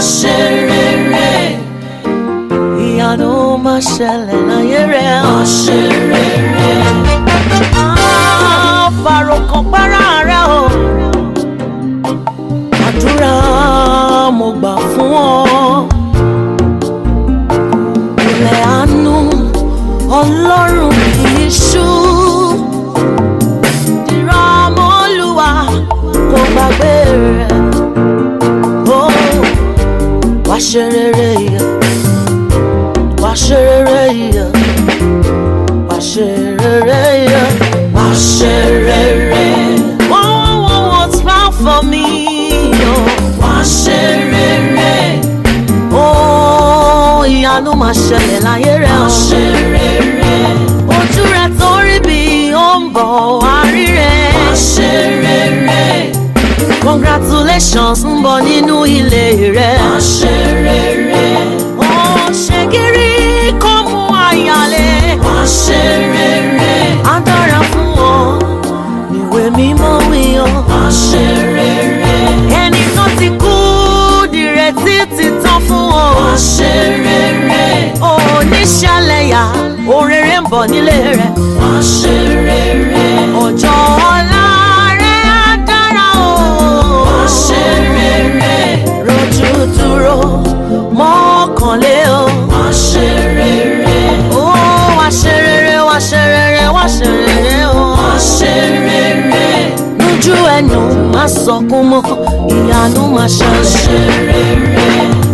ṣe rere. Ìyanu máa ṣẹlẹ̀ láyé rẹ̀. Wá ṣe rere. Fàròkàn para rẹ̀ o. Àdúrà mo gbà fún ọ. Ilẹ̀ àánú Ọlọ́run kìí ṣú. Dìrọ̀ mọ́ Olúwa kò gbàgbé rẹ̀. Wá ṣe rere yẹ. Wá ṣe rere yẹ. Wá ṣe rere yẹ. Wá ṣe rere. What's found for me? Wá ṣe rere. Ìyanu máa ṣẹlẹ̀ láyé rẹ̀. Wá ṣe rere. Ojú rẹ̀ tó rí bí ó ń bọ̀ wá rí rẹ̀. Wá ṣe rere. Congratulations ń bọ̀ nínú ilé rẹ̀. Wá ṣe rere. Ṣe kiri kó mú àyàlé. Wá ṣe rere. Á dára fún ọ níwé mímọ́ wí ọ. Wá ṣe rere. Ẹni tó ti kú dìrètí ti tán fún ọ. Wá ṣe rere. Oníṣẹ́lẹ̀yà òrèrè ń bọ̀ nílé rẹ̀. Wá ṣe rere. Ọjọ́ ọ̀la rẹ̀ á dára o. Wá ṣe rere. Rojú dúró mọ́kànlé o. Wá ṣe rere. Wá ṣe rere, wá ṣe rere, wá ṣe rere o. Wá ṣe rere. Lójú ẹnu má sọkún mọ́, ìyanu máa ṣẹlẹ̀. Wá ṣe rere.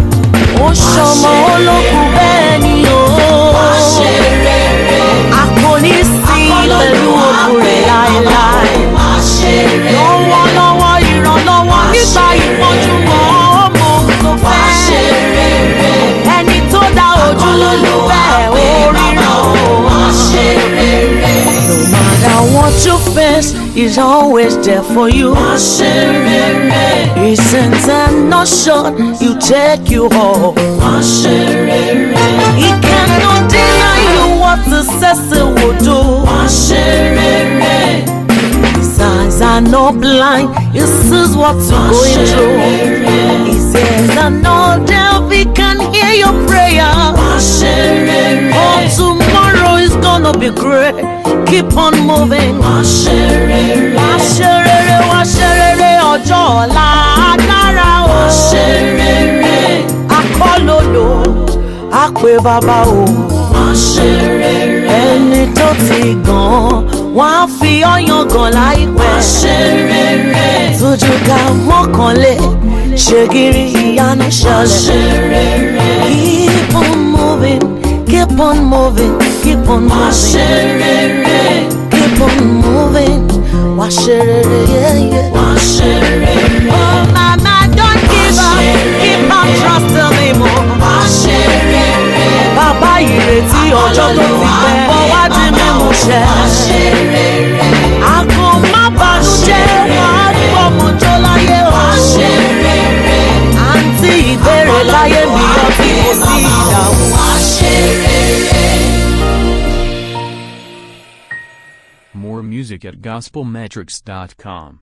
Ó ṣọmọ olókùn bẹ́ẹ̀ ni o. Wá ṣe rere. A kò ní sí pẹ̀lú òkú rẹ̀ láéláé. Wá ṣe rere. Lọ́wọ́lọ́wọ́ ìrànlọ́wọ́ nígbà ìpọ́njú mọ́ ọmọ tó Wá ṣe fẹ́. rere. Ẹni tó dá ojú lólu bẹ́ẹ̀ ó ríran o. Wá ṣe rere. No matter what you face, he's always there for you. Wá ṣe rere. He sends and not short, you take you home. Wá ṣe rere. He cannot deny you what the Cecil will do. Wá ṣe rere. His eyes are not blind, he sees what you're going through. His ears are not deaf, he can hear your prayer. Wá ṣe rere. Oh, tomorrow is gonna be great. Keep on moving. Wá ṣe rere. Wá ṣe rere, wá ṣe rere, ọjọ́ ọ̀la á dára o. Wá ṣe rere. Akọ́lódò á pé bàbá o. Wá ṣe rere. Ẹni tó ti gàn wọ́n á fi ọyàn gàn láìpẹ́. Wá ṣe rere. Tójú ká mọ́kànlé ṣe gírí ìyanu Wá ṣẹlẹ̀. ṣe rere. Keep on moving, keep on moving, keep on Wá ṣe moving, rere. keep on moving. Wá ṣe rere, yeah, yeah. Wá ṣe rere. Oh, mama, don't give up, keep on trusting me more. Wá ṣe rere. Bàbá ìrètí ọjọ́ tó ti pẹ́ bọ́ wá di mímú ṣẹ. Wá ṣe rere. Àgọ́ má bànújẹ́ wá gbọ́mọjọ́ láyé o. Wá ṣe rere. Àǹtí ìbéèrè láyé mi ọtí kò sí ìdààmú. Wá ṣe rere. More music at gospelmetrics.com.